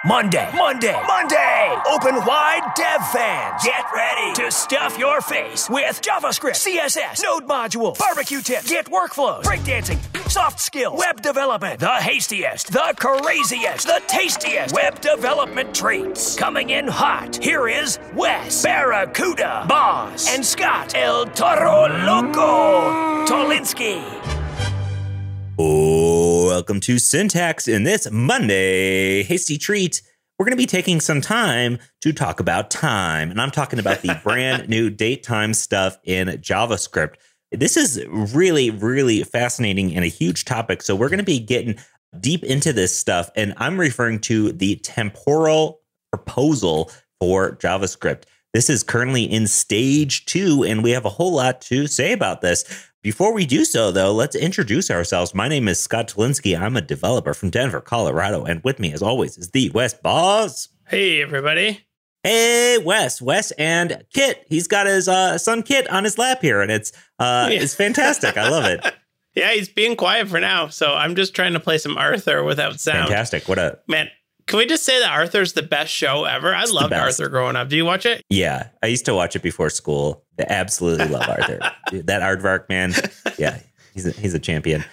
Monday! Open wide, dev fans. Get ready to stuff your face with JavaScript, CSS, Node modules, barbecue tips, Git workflows, breakdancing, soft skills, web development, the hastiest, the craziest, the tastiest web development treats. Coming in hot, here is Wes, Barracuda, Boss, and Scott, El Toro Loco, Tolinsky. Welcome to Syntax. In this Monday hasty treat, we're going to be taking some time to talk about time. And I'm talking about the brand new date time stuff in JavaScript. This is really, really fascinating and a huge topic. So we're going to be getting deep into this stuff. And I'm referring to the temporal proposal for JavaScript. This is currently in stage 2, and we have a whole lot to say about this. Before we do so, though, let's introduce ourselves. My name is Scott Tolinsky. I'm a developer from Denver, Colorado. And with me, as always, is the Wes Boss. Hey, everybody. Hey, Wes and Kit. He's got his son Kit on his lap here, and it's fantastic. I love it. Yeah, he's being quiet for now. So I'm just trying to play some Arthur without sound. Fantastic. Man, can we just say that Arthur's the best show ever? I loved Arthur growing up. Do you watch it? Yeah, I used to watch it before school. I absolutely love Arthur. Dude, that aardvark, man. Yeah, he's a champion.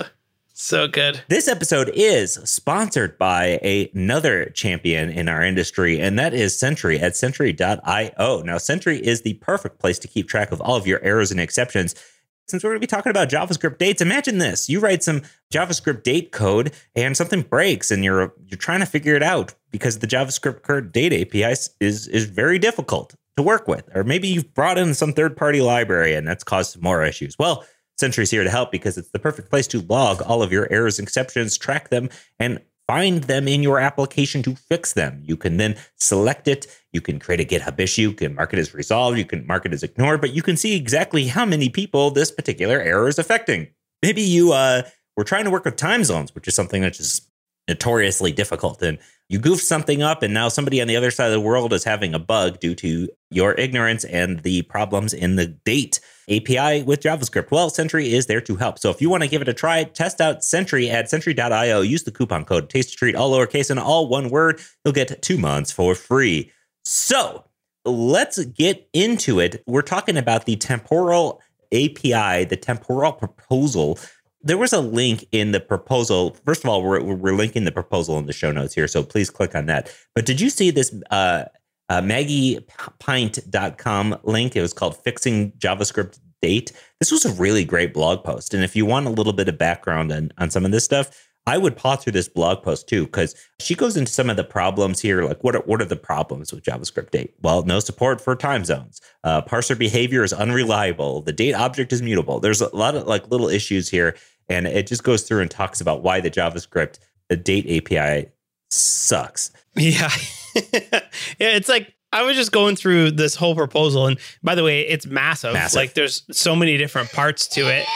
So good. This episode is sponsored by another champion in our industry, and that is Sentry at Sentry.io. Now, Sentry is the perfect place to keep track of all of your errors and exceptions. Since we're going to be talking about JavaScript dates, imagine this. You write some JavaScript date code and something breaks and you're trying to figure it out because the JavaScript date API is very difficult to work with. Or maybe you've brought in some third-party library and that's caused some more issues. Well, Sentry's here to help because it's the perfect place to log all of your errors and exceptions, track them, and find them in your application to fix them. You can then select it. You can create a GitHub issue. You can mark it as resolved. You can mark it as ignored, but you can see exactly how many people this particular error is affecting. Maybe you were trying to work with time zones, which is something that's just notoriously difficult. And you goofed something up, and now somebody on the other side of the world is having a bug due to your ignorance and the problems in the date API with JavaScript. Well, Sentry is there to help. So if you want to give it a try, test out Sentry at Sentry.io. Use the coupon code TastyTreat, all lowercase and all one word. You'll get 2 months for free. So let's get into it. We're talking about the temporal API, the temporal proposal. There was a link in the proposal. First of all, we're linking the proposal in the show notes here, so please click on that. But did you see this MaggiePint.com link? It was called Fixing JavaScript Date. This was a really great blog post. And if you want a little bit of background on some of this stuff, I would pause through this blog post too, because she goes into some of the problems here. Like what are the problems with JavaScript date? Well, no support for time zones. Parser behavior is unreliable. The date object is mutable. There's a lot of like little issues here. And it just goes through and talks about why the JavaScript date API sucks. Yeah. Yeah, it's like, I was just going through this whole proposal. And by the way, it's massive. Like there's so many different parts to it.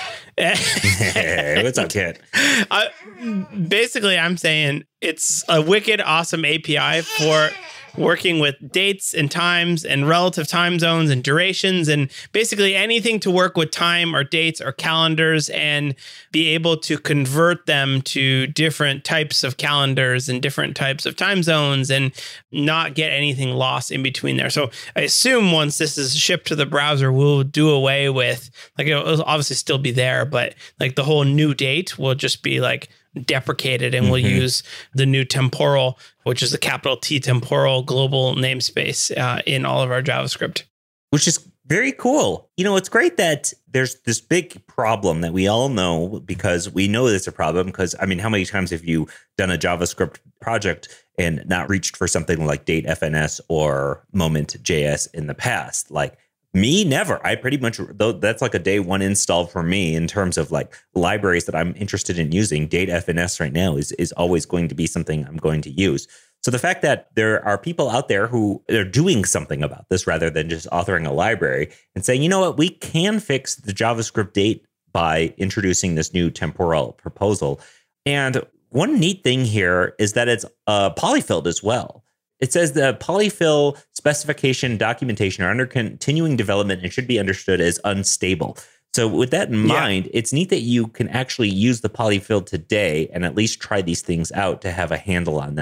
Hey, what's up, Kit? Basically, I'm saying it's a wicked awesome API for working with dates and times and relative time zones and durations and basically anything to work with time or dates or calendars and be able to convert them to different types of calendars and different types of time zones and not get anything lost in between there. So I assume once this is shipped to the browser, we'll do away with, like, it'll obviously still be there, but like the whole new date will just be like deprecated, and we'll use the new temporal, which is the capital T temporal global namespace in all of our JavaScript. Which is very cool. You know, it's great that there's this big problem that we all know, because we know it's a problem because, I mean, how many times have you done a JavaScript project and not reached for something like date FNS or moment.js in the past? Like, me, never. I pretty much, though, that's like a day one install for me in terms of like libraries that I'm interested in using. Date FNS right now is always going to be something I'm going to use. So the fact that there are people out there who are doing something about this rather than just authoring a library and saying, you know what, we can fix the JavaScript date by introducing this new temporal proposal. And one neat thing here is that it's polyfilled as well. It says the polyfill specification documentation are under continuing development and should be understood as unstable. So with that in mind, it's neat that you can actually use the polyfill today and at least try these things out to have a handle on them.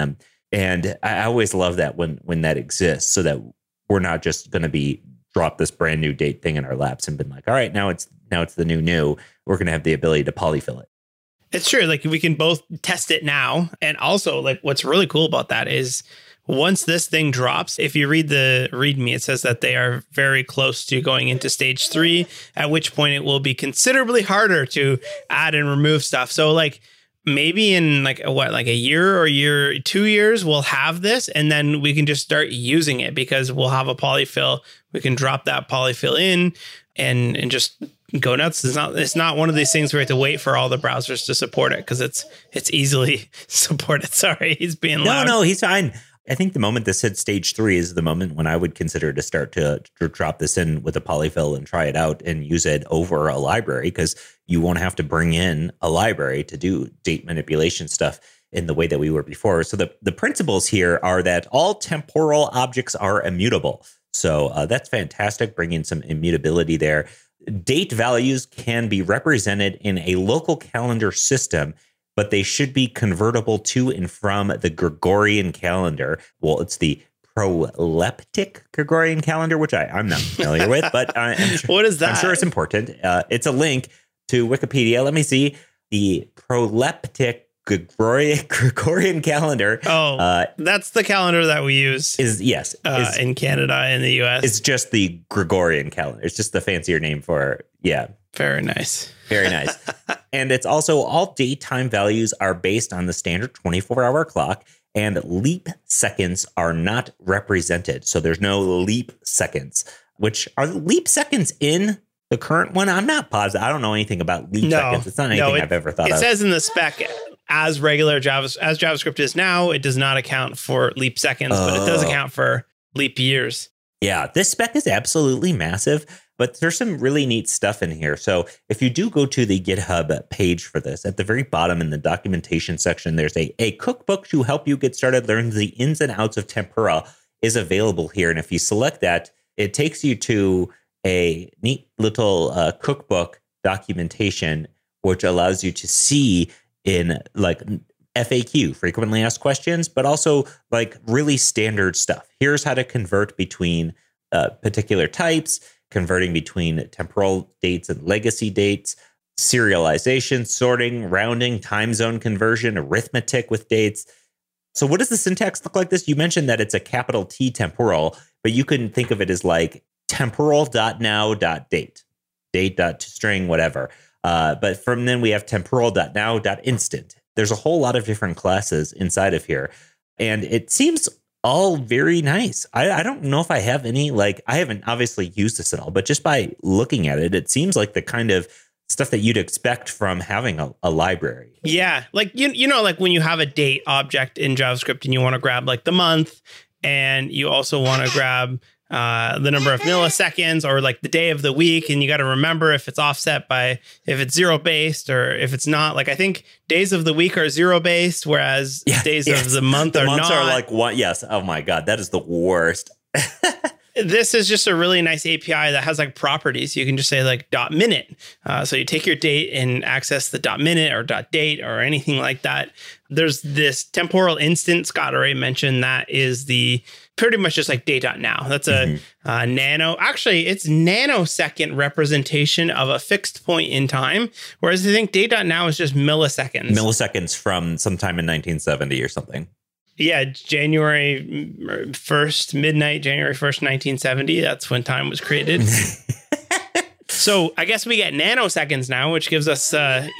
And I always love that when that exists, so that we're not just going to be drop this brand new date thing in our laps and been like, all right, now it's the new. We're going to have the ability to polyfill it. It's true. Like we can both test it now. And also like what's really cool about that is once this thing drops, if you read the README, it says that they are very close to going into stage 3, at which point it will be considerably harder to add and remove stuff. So like maybe in like a year or 2 years, we'll have this and then we can just start using it because we'll have a polyfill. We can drop that polyfill in and just go nuts. It's not one of these things where we have to wait for all the browsers to support it because it's easily supported. Sorry, he's being loud. No, he's fine. I think the moment this hits stage 3 is the moment when I would consider to start to drop this in with a polyfill and try it out and use it over a library, because you won't have to bring in a library to do date manipulation stuff in the way that we were before. So the principles here are that all temporal objects are immutable. So that's fantastic, bringing some immutability there. Date values can be represented in a local calendar system, but they should be convertible to and from the Gregorian calendar. Well, it's the proleptic Gregorian calendar, which I'm not familiar with, but I'm sure, what is that? I'm sure it's important. It's a link to Wikipedia. Let me see. The proleptic Gregorian calendar. Oh, that's the calendar that we use. Is in Canada and the US. It's just the Gregorian calendar. It's just the fancier name for Very nice. Very nice. And it's also all daytime values are based on the standard 24-hour clock, and leap seconds are not represented. So there's no leap seconds, which are leap seconds in the current one. I'm not positive. I don't know anything about leap seconds. It's not anything I've ever thought of. It says in the spec, as regular JavaScript is now, it does not account for leap seconds, but it does account for leap years. Yeah, this spec is absolutely massive, but there's some really neat stuff in here. So if you do go to the GitHub page for this, at the very bottom in the documentation section, there's a cookbook to help you get started learning the ins and outs of Tempura is available here. And if you select that, it takes you to a neat little cookbook documentation, which allows you to see in like FAQ, frequently asked questions, but also like really standard stuff. Here's how to convert between particular types, converting between temporal dates and legacy dates, serialization, sorting, rounding, time zone conversion, arithmetic with dates. So what does the syntax look like this? You mentioned that it's a capital T temporal, but you can think of it as like temporal.now.date, date.string, whatever. But from then we have temporal.now.instant. There's a whole lot of different classes inside of here, and it seems all very nice. I don't know if I have any, like, I haven't obviously used this at all, but just by looking at it, it seems like the kind of stuff that you'd expect from having a library. Yeah. Like, you know, like when you have a date object in JavaScript and you want to grab like the month, and you also want to grab the number of milliseconds or like the day of the week. And you got to remember if it's offset by if it's 0 based or if it's not. Like I think days of the week are 0 based, whereas days of the month are months not. Are like one. Yes. Oh my God. That is the worst. This is just a really nice API that has like properties. You can just say like .minute. So you take your date and access the .minute or .date or anything like that. There's this temporal instant. Scott already mentioned that is the pretty much just like date.now. That's a nano. Actually, it's nanosecond representation of a fixed point in time. Whereas I think date.now is just milliseconds. Milliseconds from sometime in 1970 or something. Yeah, January 1st, midnight, January 1st, 1970. That's when time was created. So I guess we get nanoseconds now, which gives us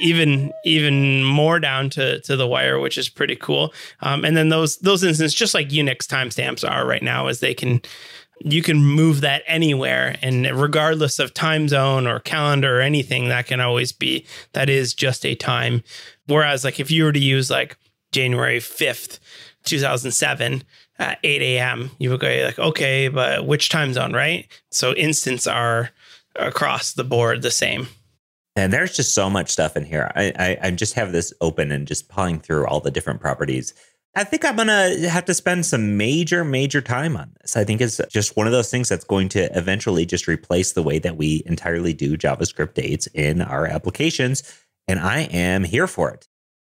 even more down to the wire, which is pretty cool. And then those instances, just like Unix timestamps are right now, is you can move that anywhere, and regardless of time zone or calendar or anything, that is just a time. Whereas like if you were to use like January 5th, 2007 at 8 a.m., you would go like, okay, but which time zone, right? So instants are across the board the same. And there's just so much stuff in here. I just have this open and just pulling through all the different properties. I think I'm going to have to spend some major time on this. I think it's just one of those things that's going to eventually just replace the way that we entirely do JavaScript dates in our applications. And I am here for it.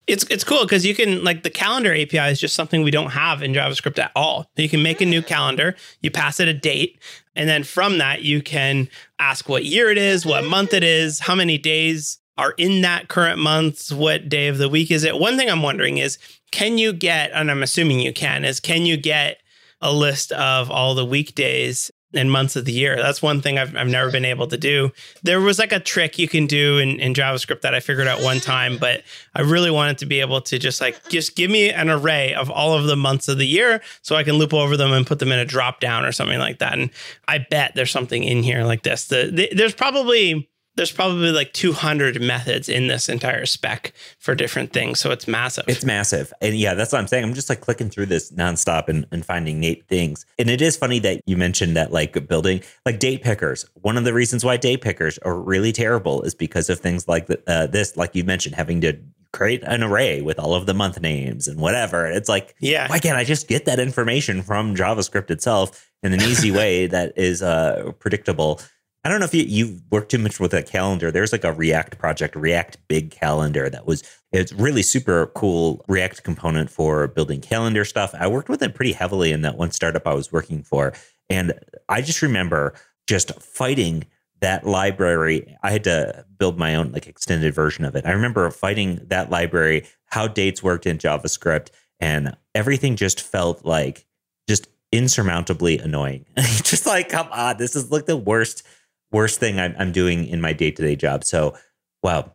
It's cool because you can, like, the calendar API is just something we don't have in JavaScript at all. You can make a new calendar, you pass it a date, and then from that, you can ask what year it is, what month it is, how many days are in that current month, what day of the week is it. One thing I'm wondering is, can you get, and I'm assuming you can you get a list of all the weekdays and months of the year? That's one thing I've never been able to do. There was like a trick you can do in JavaScript that I figured out one time, but I really wanted to be able to just give me an array of all of the months of the year so I can loop over them and put them in a drop down or something like that. And I bet there's something in here like this. There's probably like 200 methods in this entire spec for different things. So it's massive. It's massive. And yeah, that's what I'm saying. I'm just like clicking through this nonstop and finding neat things. And it is funny that you mentioned that, like, building like date pickers. One of the reasons why date pickers are really terrible is because of things like this, like you mentioned, having to create an array with all of the month names and whatever. It's like, yeah, why can't I just get that information from JavaScript itself in an easy way that is predictable? I don't know if you work too much with a calendar. There's like a React project, React Big Calendar, it's really super cool React component for building calendar stuff. I worked with it pretty heavily in that one startup I was working for. And I just remember just fighting that library. I had to build my own like extended version of it. I remember fighting that library, how dates worked in JavaScript, and everything just felt like just insurmountably annoying. Just like, come on, this is like the worst thing I'm doing in my day-to-day job. So, wow.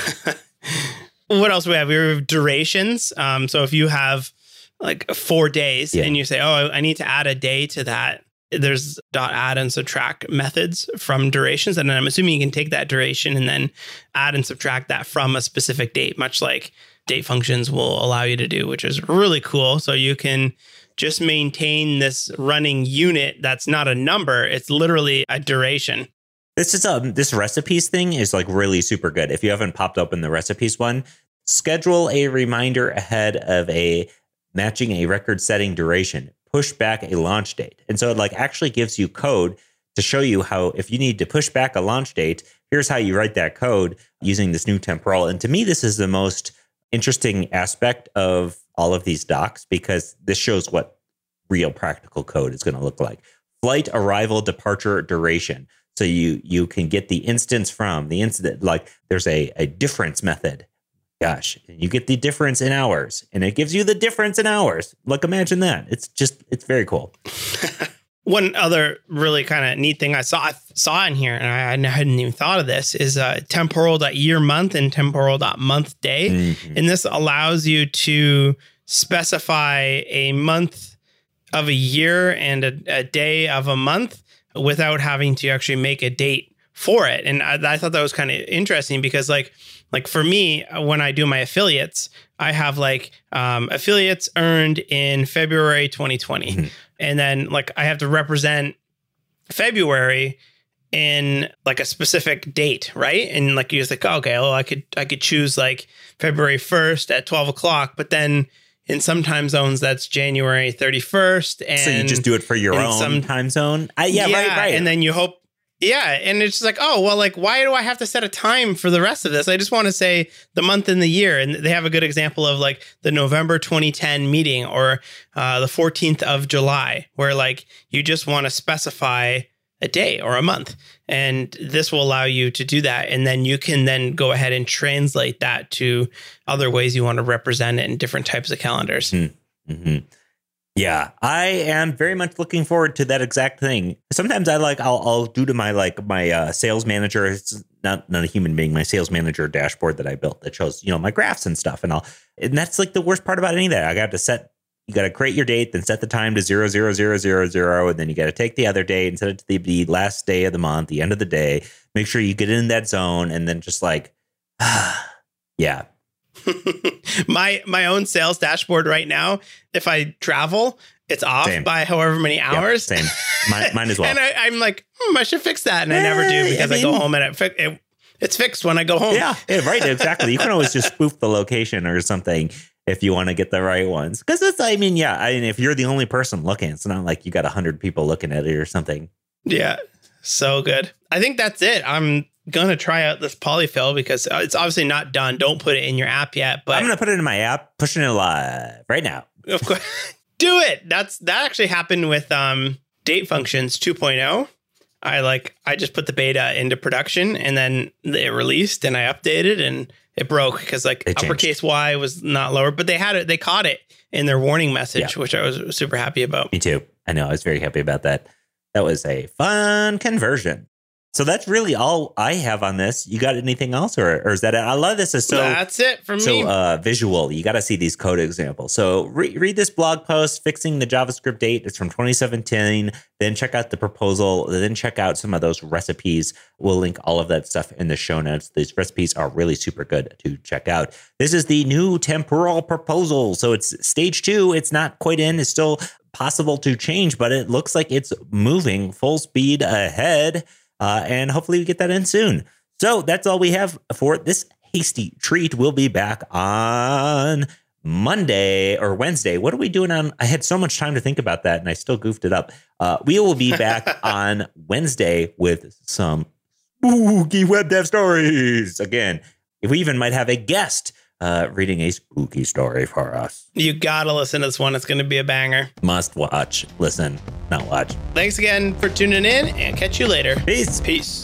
What else do we have? We have durations. So if you have like 4 days and you say, oh, I need to add a day to that, there's .add and subtract methods from durations. And then I'm assuming you can take that duration and then add and subtract that from a specific date, much like date functions will allow you to do, which is really cool. So you can just maintain this running unit that's not a number. It's literally a duration. This recipes thing is like really super good. If you haven't popped open the recipes one, schedule a reminder ahead of matching a record setting duration, push back a launch date. And so it like actually gives you code to show you how, if you need to push back a launch date, here's how you write that code using this new temporal. And to me, this is the most interesting aspect of all of these docs, because this shows what real practical code is going to look like. Flight arrival departure duration. So you can get the instance from the incident, like there's a difference method. Gosh, you get the difference in hours and it gives you the difference in hours. Like, imagine that. It's very cool. One other really kind of neat thing I saw in here, and I hadn't even thought of this, is temporal.year month and temporal.month day. Mm-hmm. And this allows you to specify a month of a year and a day of a month without having to actually make a date for it. And I thought that was kind of interesting because like for me, when I do my affiliates, I have like affiliates earned in February 2020. Mm-hmm. And then like I have to represent February in like a specific date, right? And like you just like, okay, well, I could choose like February 1st at 12 o'clock, but then in some time zones, that's January 31st. And so you just do it for your own time zone? Right. And then you hope, and it's just like, oh, well, like, why do I have to set a time for the rest of this? I just want to say the month and the year. And they have a good example of like the November 2010 meeting or the 14th of July, where like you just want to specify a day or a month. And this will allow you to do that. And then you can then go ahead and translate that to other ways you want to represent it in different types of calendars. Mm-hmm. Yeah, I am very much looking forward to that exact thing. Sometimes I'll do to my sales manager. It's not a human being, my sales manager dashboard that I built that shows, my graphs and stuff. And that's like the worst part about any of that. You got to create your date, then set the time to 00000, and then you got to take the other date and set it to the last day of the month, the end of the day. Make sure you get in that zone, and then just like, yeah. My own sales dashboard right now, if I travel, it's off by however many hours. Yep, same. Mine as well. And I'm like, I should fix that, and I never do because I go home and it's fixed when I go home. Yeah, right, exactly. You can always just spoof the location or something if you want to get the right ones. Because if you're the only person looking, it's not like you got 100 people looking at it or something. Yeah, so good. I think that's it. I'm going to try out this polyfill because it's obviously not done. Don't put it in your app yet. But I'm going to put it in my app, pushing it live right now. Of course. Do it. That actually happened with Date Functions 2.0. I just put the beta into production and then it released and I updated and it broke because uppercase Y was not lower, but they caught it in their warning message, which I was super happy about. Me too. I know. I was very happy about that. That was a fun conversion. So that's really all I have on this. You got anything else or is that it? I love this. That's it for me. So visual. You got to see these code examples. So read this blog post, Fixing the JavaScript Date. It's from 2017. Then check out the proposal. Then check out some of those recipes. We'll link all of that stuff in the show notes. These recipes are really super good to check out. This is the new temporal proposal. So it's stage 2. It's not quite in. It's still possible to change, but it looks like it's moving full speed ahead. And hopefully we get that in soon. So that's all we have for this hasty treat. We'll be back on Monday or Wednesday. What are we doing on? I had so much time to think about that and I still goofed it up. We will be back on Wednesday with some spooky web dev stories. Again, we even might have a guest reading a spooky story for us. You gotta listen to this one. It's going to be a banger. Must watch. Listen, not watch. Thanks again for tuning in and catch you later. Peace.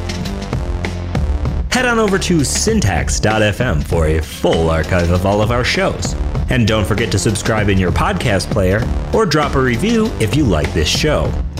Head on over to syntax.fm for a full archive of all of our shows. And don't forget to subscribe in your podcast player or drop a review if you like this show.